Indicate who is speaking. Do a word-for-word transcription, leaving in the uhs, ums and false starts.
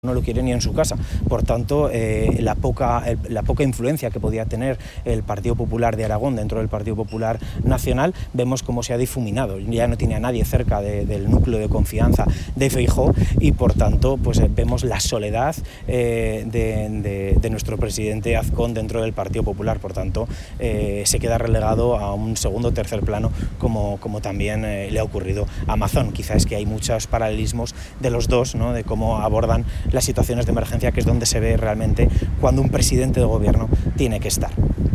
Speaker 1: no lo quiere ni en su casa. Por tanto, eh, la, poca, el, la poca influencia que podía tener el Partido Popular de Aragón dentro del Partido Popular Nacional, vemos cómo se ha difuminado. Ya no tiene a nadie cerca de, del núcleo de confianza de Feijóo y, por tanto, pues eh, vemos la soledad eh, de, de, de nuestro presidente Azcón dentro del Partido Popular. Por tanto, eh, se queda relegado a un segundo o tercer plano, como, como también eh, le ha ocurrido a Mazón. Quizás es que hay muchos paralelismos de los dos, ¿no?, de cómo abordan las situaciones de emergencia, que es donde se ve realmente cuando un presidente de gobierno tiene que estar.